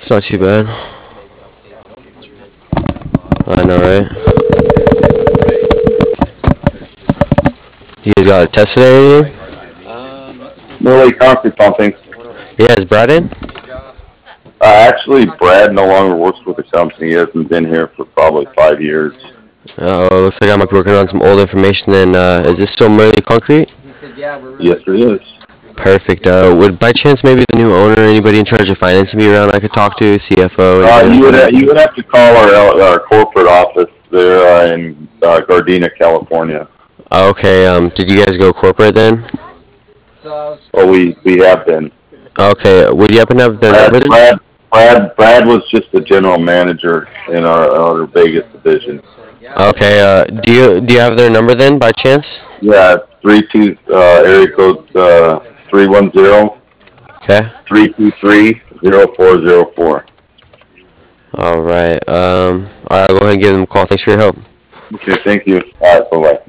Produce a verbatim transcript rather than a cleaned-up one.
It's not too bad. I know, right? You guys got a test today or anything? Really concrete pumping. Yeah, is Brad in? Uh, actually, Brad no longer works with the company. He hasn't been here for probably five years. Oh, looks like I might be working on some old information then. Uh, is this still Murley Concrete? Yes, it is. Perfect. Uh, would by chance maybe the new owner, anybody in charge of financing be around I could talk to, C F O, Uh, anybody you like would that? ha- you would have to call our our corporate office there uh, in uh, Gardena, California. Oh, okay, um, did you guys go corporate then? Oh, we we have been. Okay, would you happen to have their Brad number then? Brad Brad Brad was just the general manager in our our Vegas division. Okay, uh, do you do you have their number then by chance? Yeah, three two uh, area code uh, three one zero Okay. three two three zero four zero four. All right. Um. All right. I'll go ahead and give them a call. Thanks for your help. Okay, thank you. All right, bye bye.